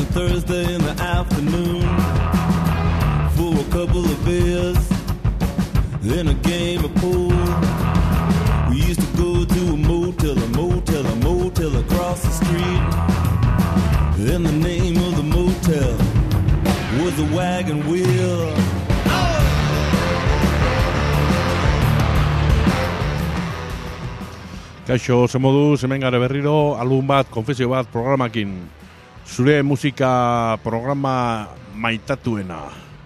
Thursday in the afternoon for a couple of beers and a game of pool. We used to go to a motel across the street. And the name of the motel was the Wagon Wheel. Kaixo, ze moduz, hemen gara berriro, album bat, konfesio bat programakin. Zure musika programa maitatuena.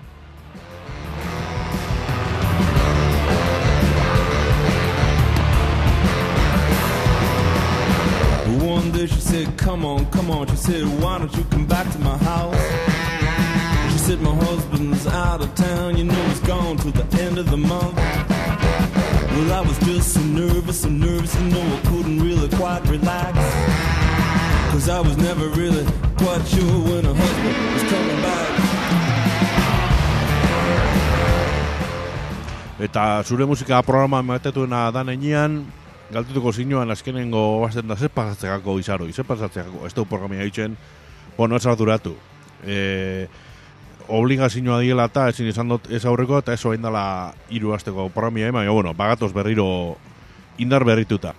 One day she said, come on. She said, why don't you come back to my house? She said, my husband's out of town. You know he's gone till the end of the month. Well, I was just so nervous, you know I couldn't really quite relax. Cause I was never really quite sure when her husband was coming back. Eta zure musika programa maitatuena dan enean, galtutuko zinuan azkenengo basten da zepazatzeako izaroi, zepazatzeako, ez du programia egiten, bueno, ez arduratu. Obligazioa diela eta ezin izan dut ez aurreko eta ez oain dela 3 asteko programia, baina, bueno, bagatoz berriro indar berrituta.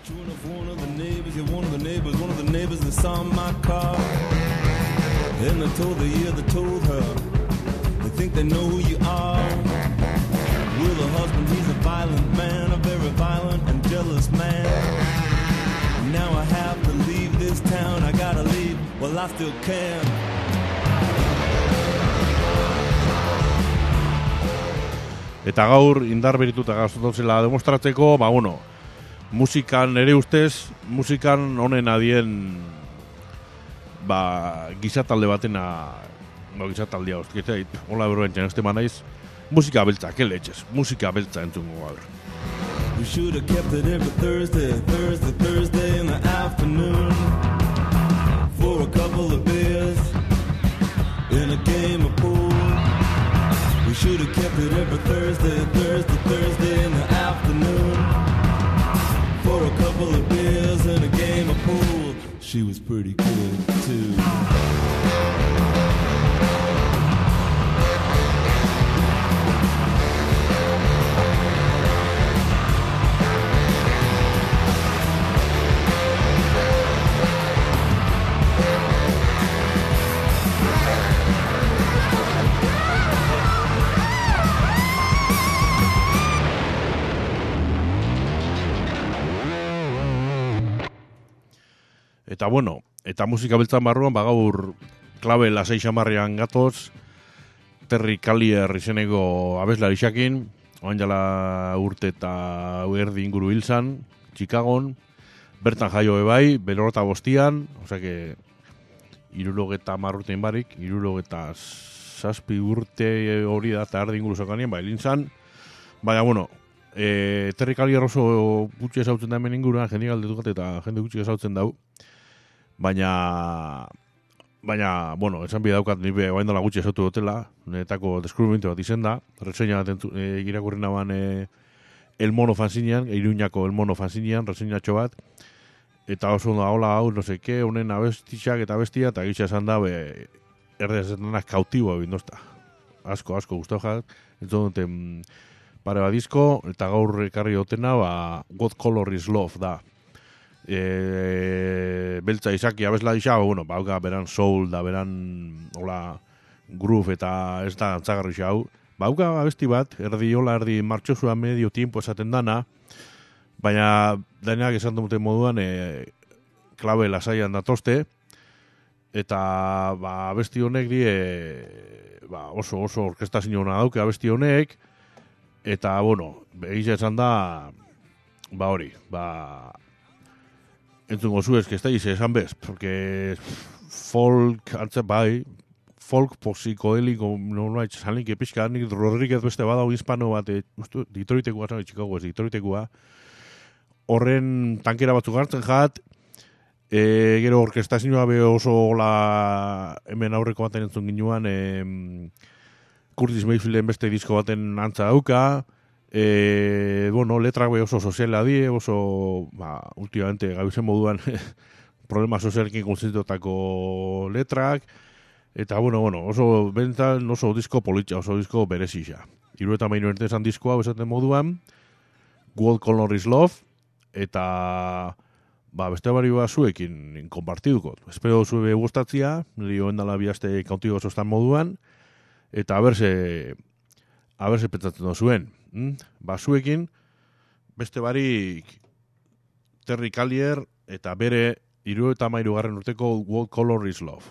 Well, the husband, he's a violent man, a very violent and jealous man. Now I have to leave this town, I gotta leave, well, I still can. Eta gaur indar berituta gaztotozela demostratzeko, ba, bueno, musikan ere ustez, musikan honen adien, ba, gizatalde batena, no, gizataldea hostketa, hola berroentzen, ez tema naiz, musika beltza, ke leches, musika beltza entzungo gaur. We should have kept it every Thursday in the afternoon for a couple of beers and a game of pool. We should have kept it every Thursday in the afternoon for a couple of beers and a game of pool. She was pretty good too. Eta bueno, eta musika beltzan barruan, gaur klabe lasei xamarrean gatoz, Terry Callier izeneko abeslari xakin, oan jala urte eta erdi inguru hilzan, Chicagon, bertan jaio ebai, 85an, osake, 70 urtein barik, 77 urte hori da eta erdi inguru zokanien, hilintzan, baina bueno, Terry Callier oso gutxi ezautzen da hemen inguruan, jende galdetukat eta jende gutxi ezautzen dau, Baina, bueno, esan bi daukat nire oaindola gutxi esautu dutela, netako deskubrimentu bat izen da, reseña bat irakurri naban El Mono fanzinean, Iruñako El Mono fanzinean, reseñatxo bat, eta oso da hola hau, no seke, honen abestixak eta abestia, eta gitxa esan da, erdezetenak kautiboa bindozta. Asko, guztau jat, entzun duten pare bat disko, eta gaur ekarri dutena, What Color is Love da. Beltza izaki abesla isa, bueno, bauka beran soul da, beran hola groove eta ez da antzagarri xau. Bauka abesti bat, erdi martxosua medio tiempo esaten dana, baina denak esan duten moduan klabe lasaian datozte, eta abesti honek oso orkestazio hona dauke abesti honek, eta bueno, egitea esan da, hori, entzungo zu que estáis esan bez, porque folk, folk psikodeliko, no haitz salik epizka, nik Rodríguez beste badau hispano bat, Detroitekoa, Chicago ez Detroitekoa, horren tankera batzuk hartzen jat, gero orkestazioa be oso hemen aurreko baten entzun ginuan, Curtis Mayfielden beste disko baten antza dauka, bueno, letrak oso soziala die, oso, últimamente, gauzen moduan, problema sozialekin konzentotako letrak, Eta, bueno, oso bentan oso disko politxa, oso disko berezisa. 73 urte esan diskoa, esaten moduan, What Color is Love, eta beste bari zuekin konpartiduko. Espero zue gustatzia, niri hoen dala bihazte kautigo sostan moduan, eta haberse pentsatzen zuen. Zuekin, beste barik Terry Callier, eta bere 73 urteko What Color is Love.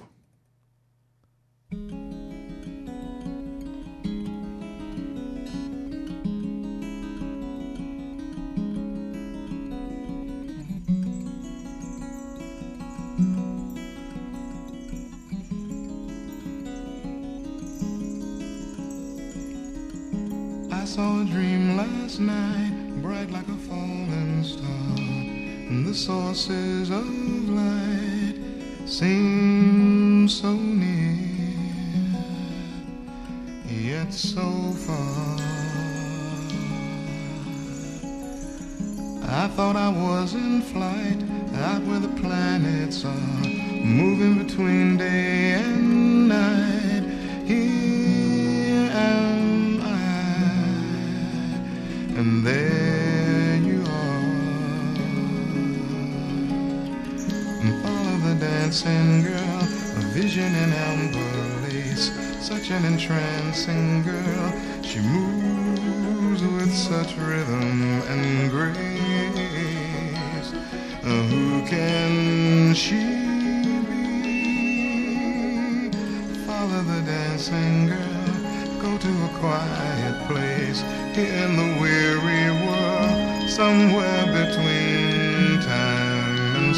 I saw a dream last night, bright like a falling star, and the sources of light seem so near, yet so far. I thought I was in flight, out where the planets are, moving between day and night. Here am I, and there you are. Follow the dancing girl, a vision in amber lace, such an entrancing girl. She moves with such rhythm and grace. Who can she be? Follow the dancing girl, go to a quiet place in the weary world, somewhere between time and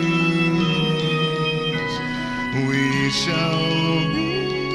space. We shall be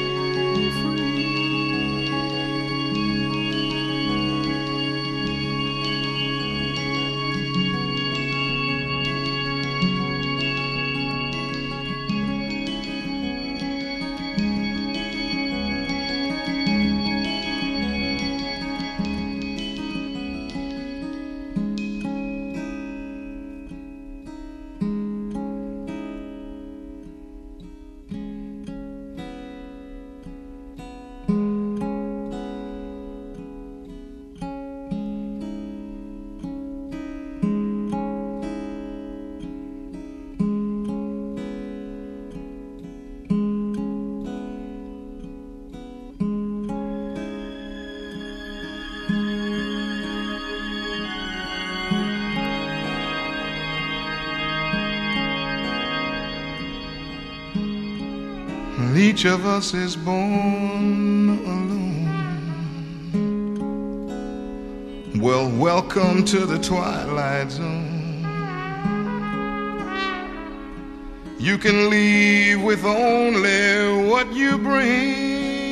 each of us is born alone. Well, welcome to the twilight zone. You can leave with only what you bring.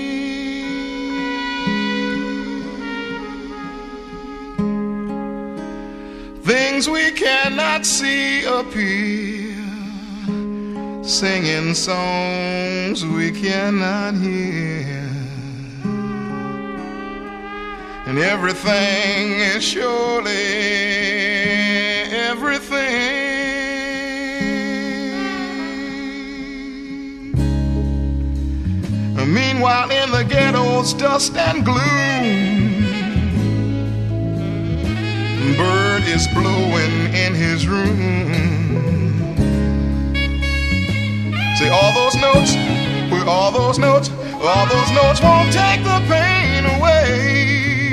Things we cannot see appear, singing songs we cannot hear, and everything is surely everything. Meanwhile, in the ghetto's dust and gloom, bird is blowing in his room. See, all those notes won't take the pain away.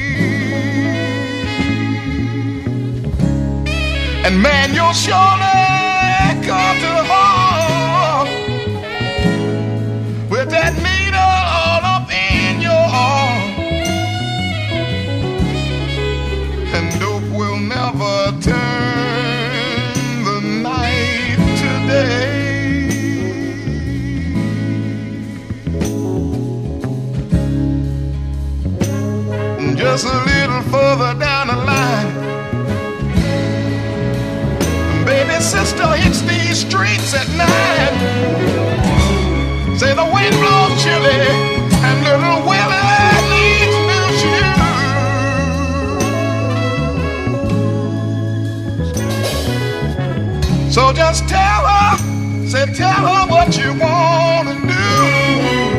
And man, you'll surely come to harm with that needle all up in your arm. And dope will never turn the night to day. Just a little further down the line, baby sister hits these streets at night. Say the wind blows chilly and little Willie needs new shoes. So just tell her what you want to do.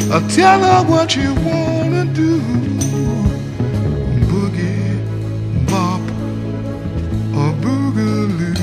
Tell her what you wanna do. Boogie, bop, or boogaloo.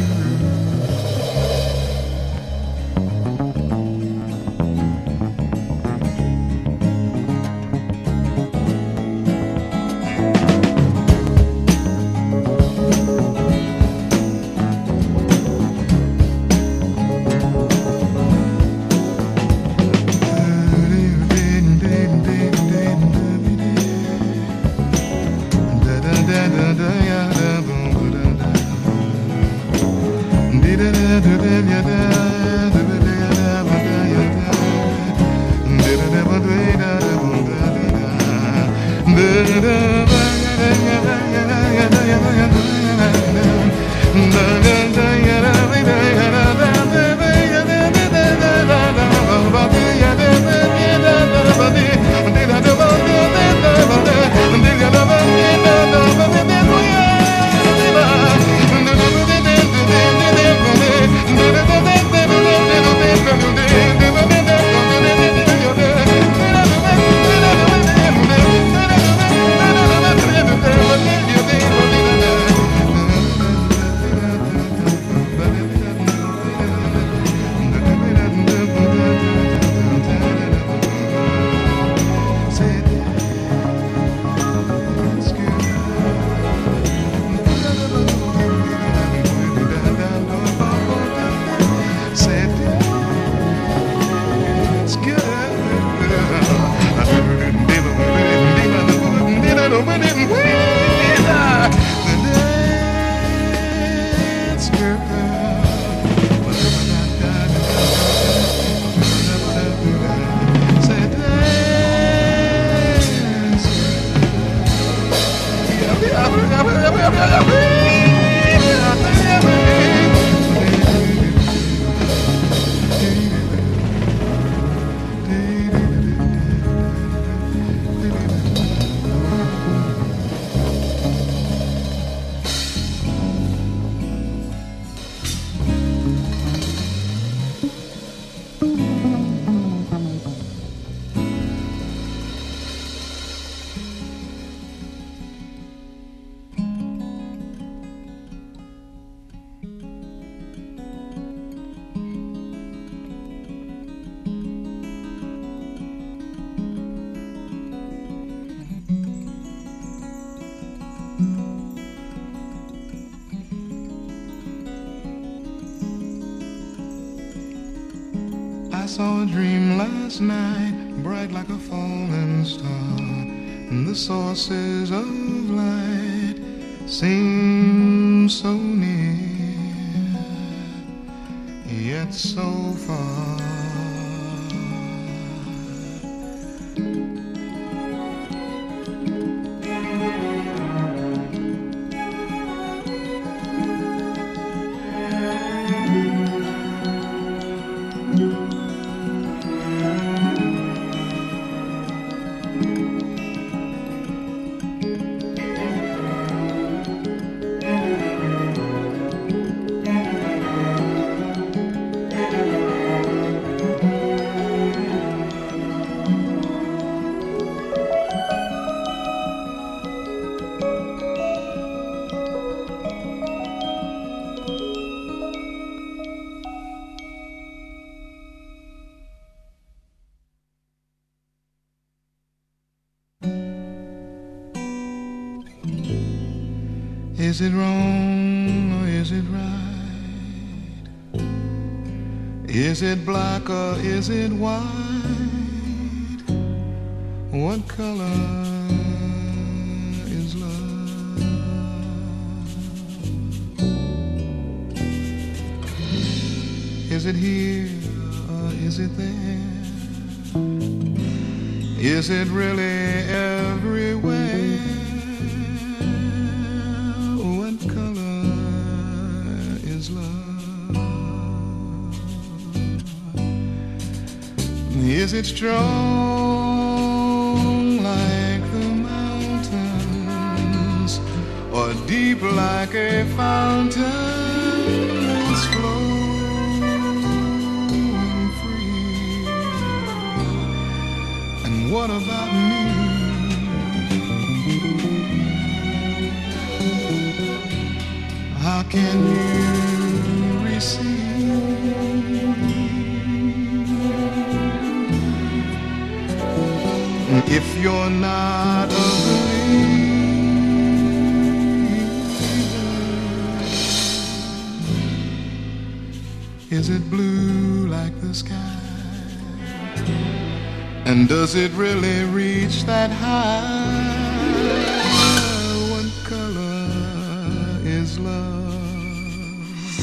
I saw a dream last night, bright like a falling star, and the sources of light seem so near, yet so far. Is it wrong or is it right? Is it black or is it white? What color is love? Is it here or is it there? Is it really everywhere? Is it strong like the mountains, or deep like a fountain that's flowing free? what about me? How can you receive if you're not a believer? Is it blue like the sky? And does it really reach that high? What color is love?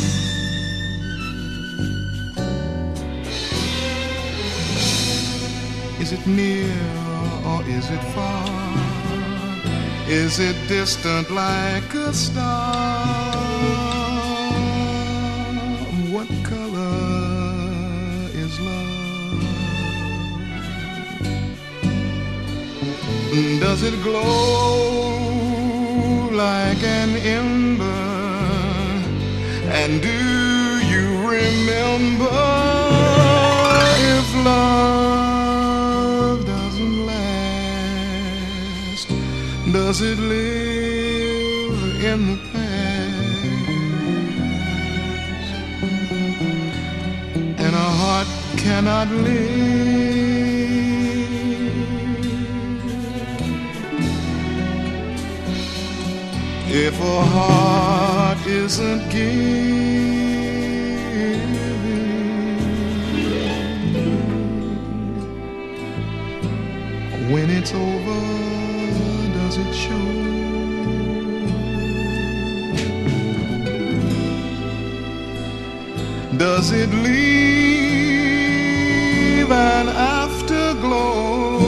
Is it near or is it far? Is it distant like a star? What color is love? Does it glow like an ember? And do you remember if love doesn't last? Does it live in the past? And a heart cannot live if a heart isn't giving. When it's over, does it show? Does it leave an afterglow?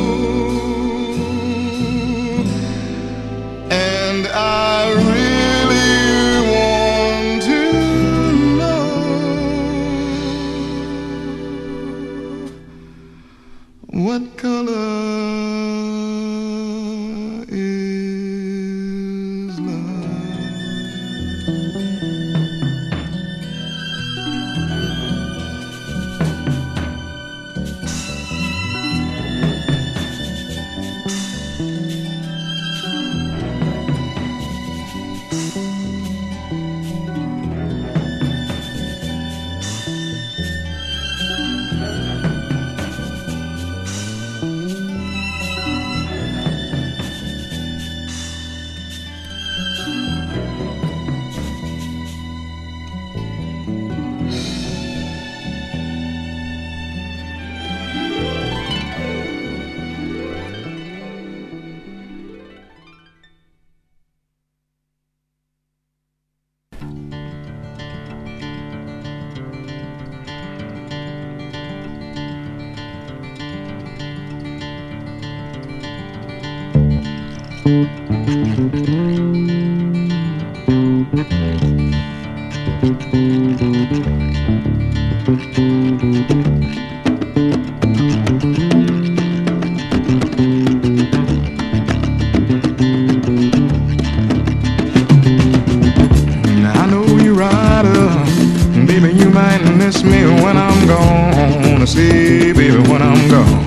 And I really want to know what color is love? I know you rider, baby, you might miss me when I'm gone. See, baby, when I'm gone.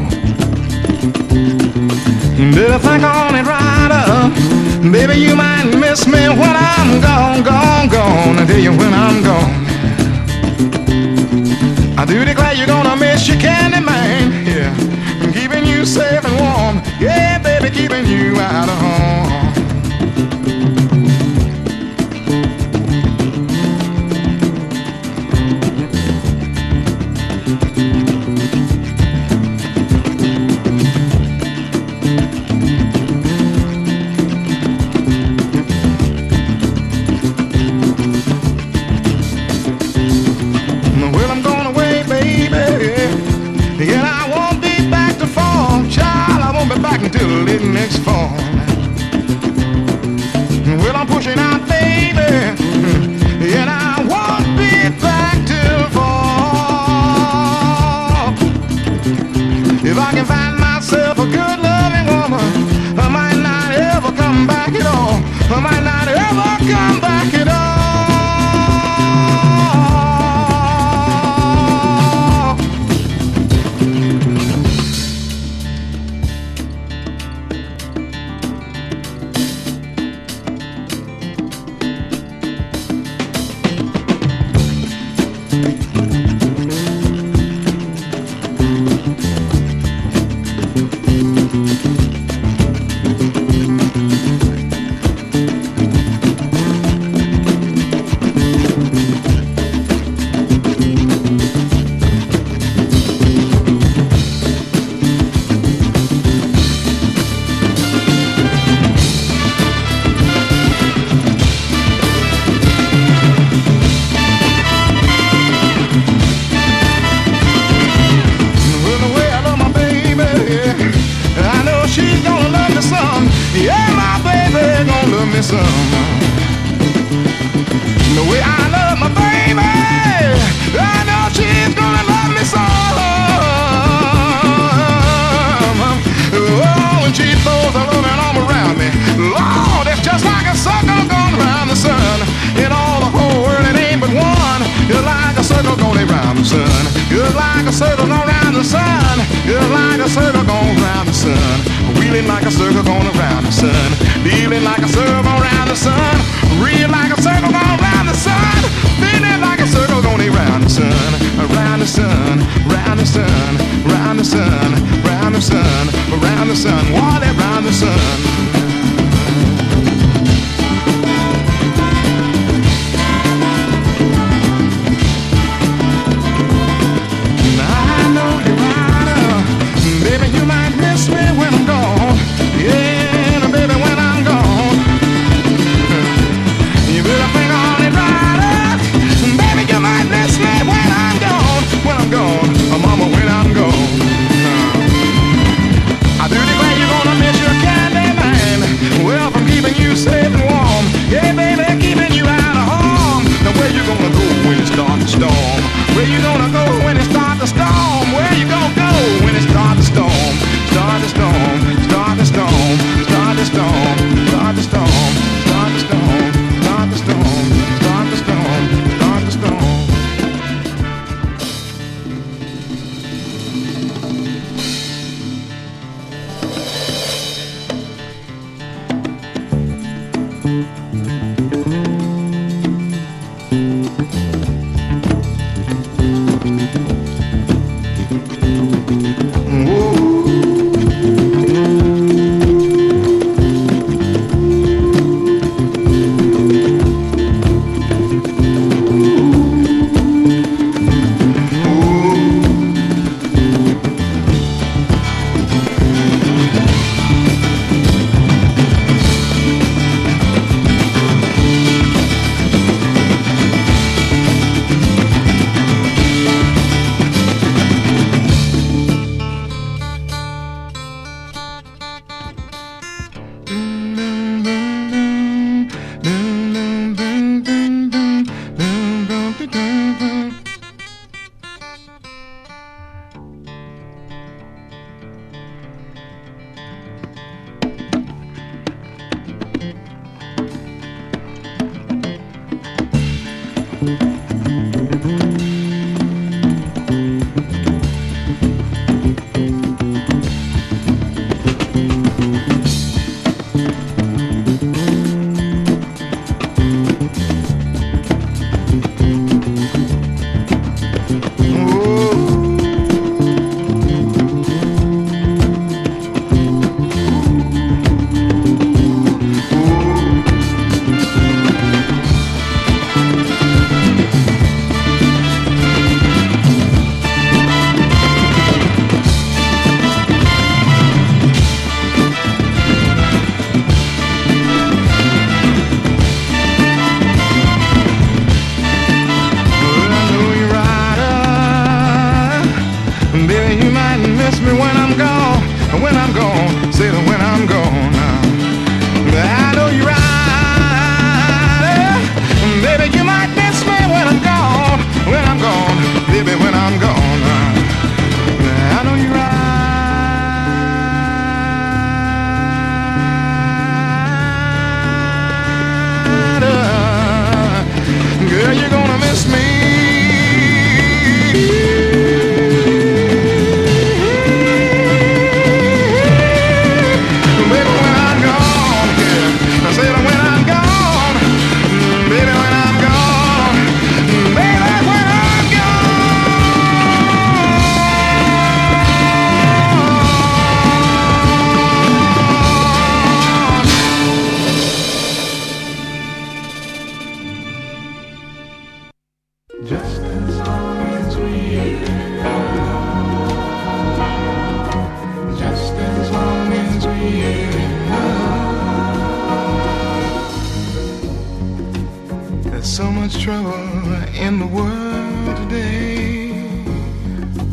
Better think on it, rider. Baby, you might miss me when I'm gone, gone, gone. I tell you when I'm gone. I do declare you're gonna miss your candy man. Yeah, keeping you safe and warm. Yeah, baby, keeping you out of harm. Until late next fall. Well, I'm pushing out, baby, and I won't be back till fall. If I can find myself a good loving woman, I might not ever come back at all. I might not ever come back at all. me some. The way I love my baby, I know she's gonna love me some. Oh, when she throws her loving arm around me, Lord, it's just like a circle going around the sun. In all the whole world, it ain't but one. You're like a circle going around the sun. You're like a circle going around the sun. You're like a circle going around the sun. Wheeling like a circle going around the sun. Feeling like a circle going around the sun. Real like a circle going around the sun. Feeling like a circle going around the sun. Around the sun, round the sun, round the sun, round the sun, around the sun, while around the sun. Baby, you might miss me when I'm gone. Yeah, baby, when I'm gone. You better think on it right. Baby, you might miss me when I'm gone. When I'm gone, mama, when I'm gone. I do declare you're gonna miss your candy man. Well, from keeping you safe and warm. Yeah, baby, keeping you out of harm. Now where you gonna go when it starts to storm? Where you gonna go when it starts to storm? Where you gonna go when it starts to storm? Start to storm, start to storm, start to storm, start to storm, start to storm, start to storm, start to storm, start to storm.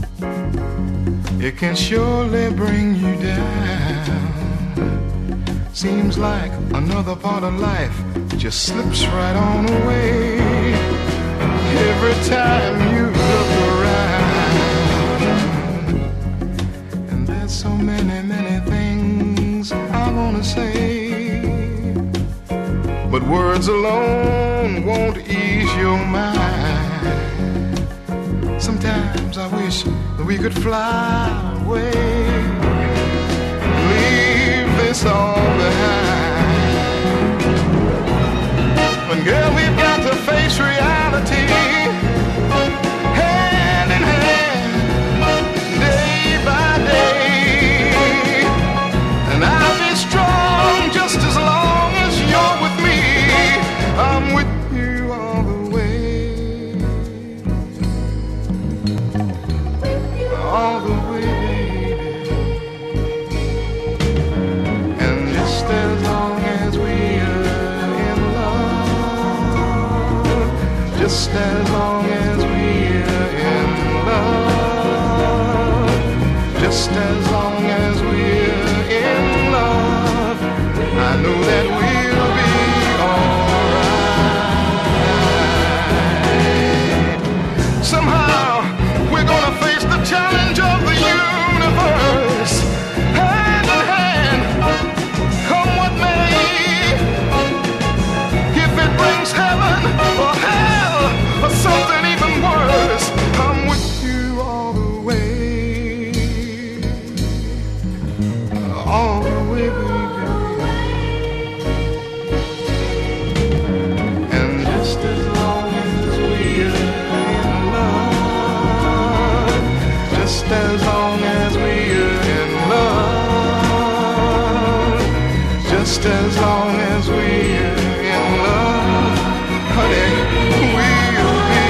It can surely bring you down. Seems like another part of life just slips right on away. Every time you look around, and there's so many, many things I wanna say, but words alone won't ease your mind. Sometimes I wish that we could fly away, leave this all behind. But girl, we've got to face reality, hand in hand, day by day. And I'll be strong just as long as you're with me. I'm with you all the way, all the way, baby. And just as long as we're in love, just as long as we're in love, just as long as we're in love, I know that we'll be alright. Somehow we're gonna face the challenge of the universe, hand in hand, come what may. If it brings heaven or hell or something even worse, I'm with you all the way, all the way, baby. And just as long as we're in love, just as long as we're in love, just as long as we're in love, honey, we'll be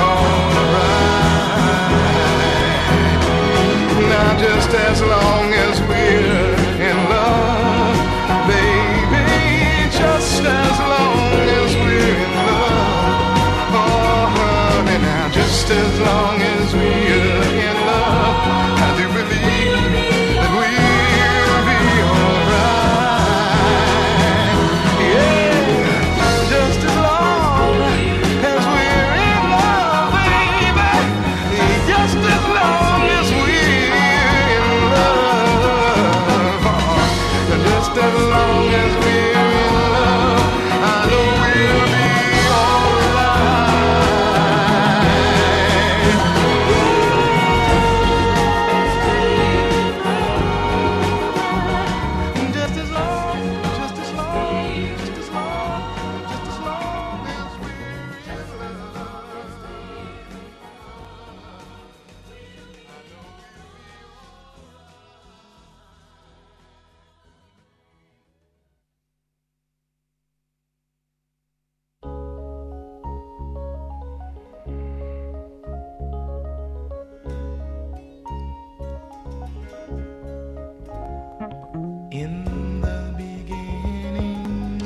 alright. Now just as long as we're in love, baby, just as long as we're in love, oh honey, now just as long as we're in love, I do believe that we'll be alright. Yeah, just as long as we're in love, baby, just as long as we're in love, just as long as we're in love, I know we'll be alright. Just as long, just as long, just as long, just as long as we're in love. In the beginning,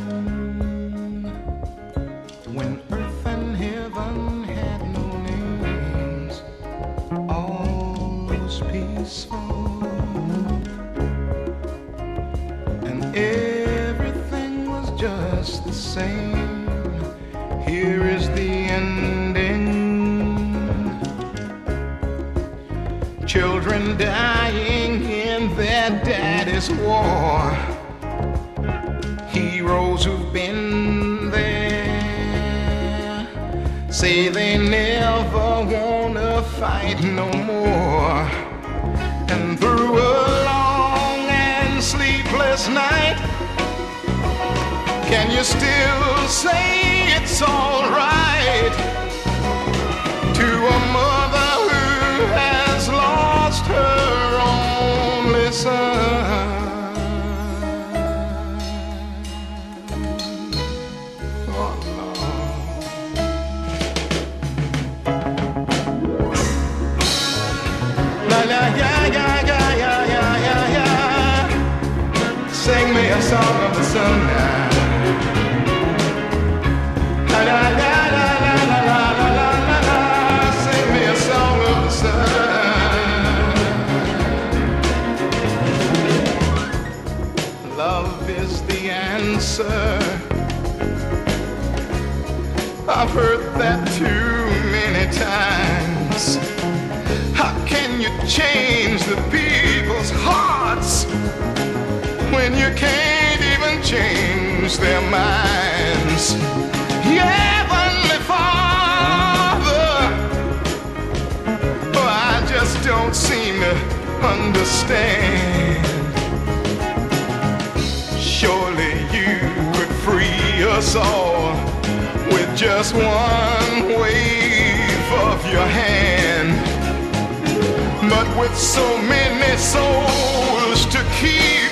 when earth and heaven had no names, all was peaceful, and everything was just the same. Here is the ending. Children dying in their daddy's war. Heroes who've been there say they never wanna fight no more. And through a long and sleepless night, can you still say it's alright to a mother who has lost her only son? Oh, Lord. La la ya ya ya ya ya ya ya. Sing me a song of the sun now. La la la la la la la la la la. Sing me a song of the sun. Love is the answer. I've heard that too many times. How can you change the people's hearts when you can't even change their minds? Heavenly Father, oh, I just don't seem to understand. Surely you could free us all with just one wave of your hand. But with so many souls to keep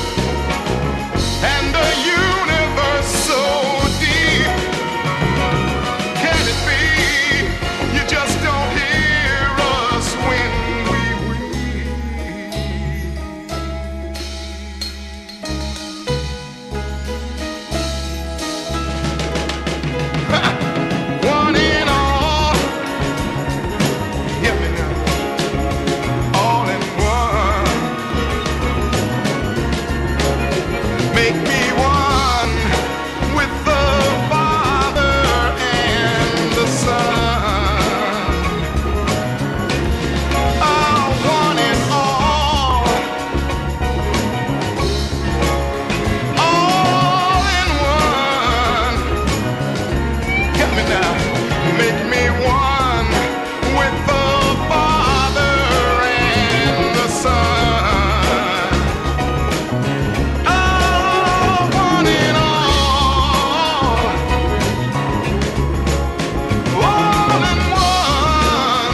and a universe so deep, can it be you just don't hear us when we one in all, hear me now, all in one. Make me one with the Father and the Son. Oh, one in all in one. Help me now. Make me one with the Father and the Son. Oh, one in all in one.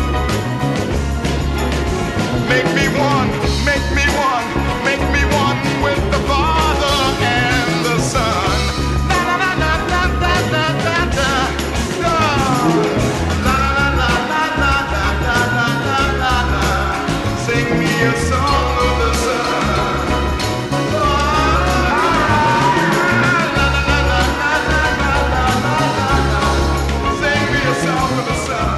Make me one, make me one, make me one with the Father and the Son. La la la la la la la la la. La la la la la la la la la la la. Sing me a song of the sun. La la la la la la la la la la. Sing me a song of the sun.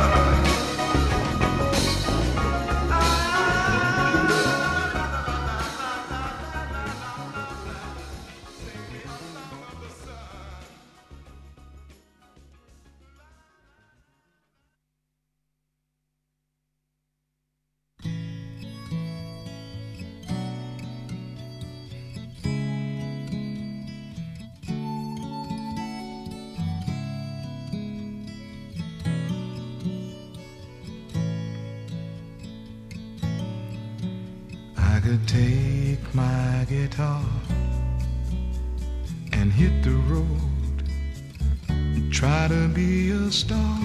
I could take my guitar and hit the road, try to be a star.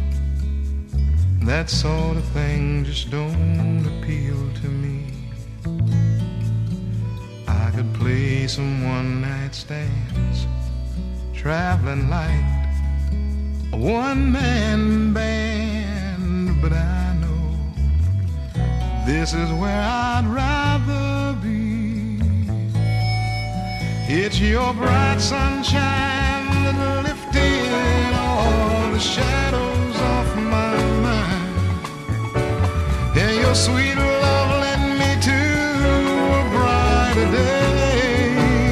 That sort of thing just don't appeal to me. I could play some one-night stands, traveling like a one-man band, but I know this is where I'd rather be. It's your bright sunshine that lifted all the shadows off my mind. Yeah, your sweet love led me to a brighter day.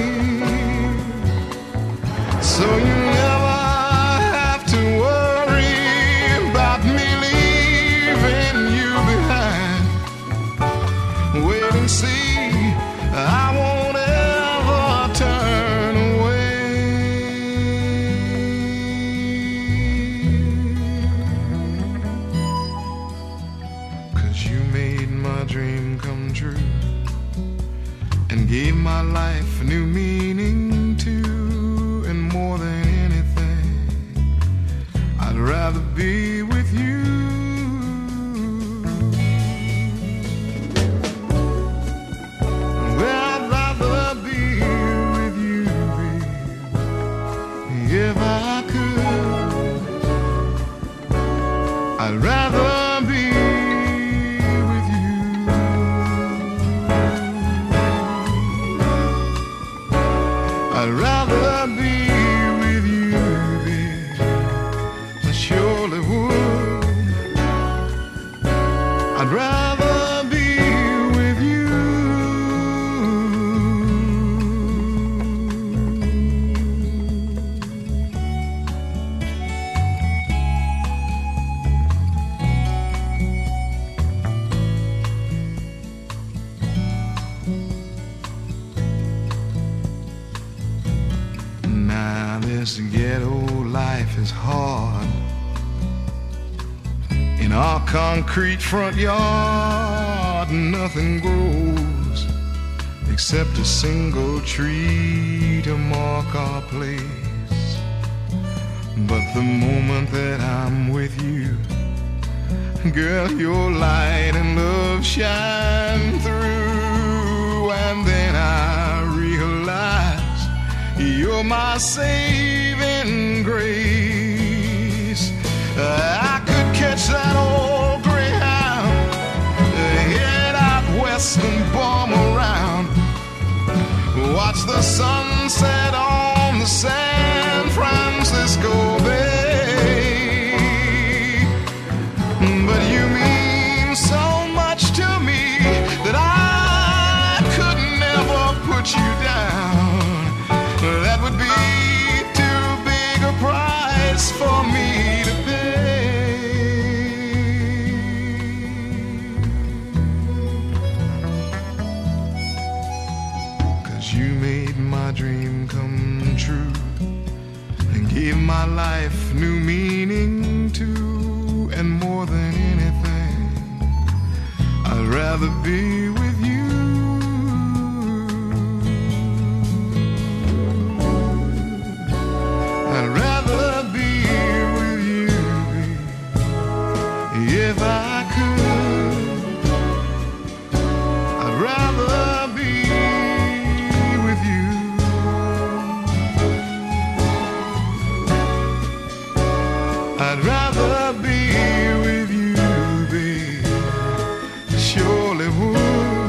So you never have to worry about me leaving you behind. Wait and see, I won't ever turn away. 'Cause you made my dream come true and gave my life a new meaning too. And more than anything, I'd rather be with you. I'd rather be with you, babe. If I could, I'd rather be with you. I'd rather be with you, babe. I surely would. I'd rather be with you. Now this ghetto life is hard. In our concrete front yard, nothing grows except a single tree to mark our place. But the moment that I'm with you, girl, your light and love shine through. And then I realize you're my saving grace. I could catch that old Greyhound, head out west and bomb around, watch the sunset on the San Francisco Bay. But you mean so much to me that I could never put you down. That would be too big a price for me to pay. 'Cause you made my dream come true and gave my life new meaning too. And more than anything, I'd rather be with you. I'd rather be with you, babe, if I could. I'd rather be with you. I'd rather be with you, babe, surely would.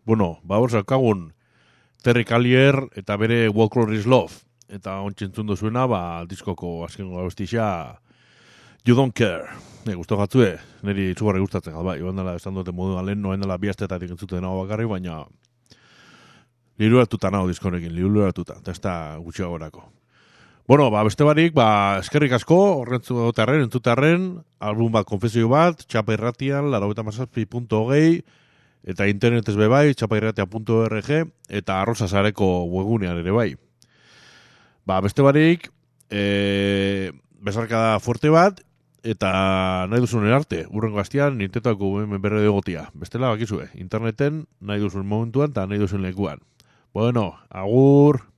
Bueno, hor zaukagun Terry Callier eta bere Walk is Love. Eta ontsentzun duzuena, diskoko azkengo abestixa You Don't Care. Gusto jatzue, niri txugarri gustatzen, bai, joan dela esan dute modu lehen, noen dela biaztetatik entzuten nago bakarri, baina liruratuta nago diskonekin, liruratuta, eta ez da gutxiagorako. Bueno, beste barik, eskerrik asko, entzutearren, album bat, konfesio bat, Txapa Irratian, 97.8, eta internetez bebai, txapairratia.org, eta Arrosa Sareko webgunean ere bai. Beste barik, besarkada fuerte bat, eta nahi duzun arte, urrengo hastian, nintetako berre egotia. Bestela bakizue, interneten nahi duzun momentuan, eta nahi duzun lekuan. Bueno, agur!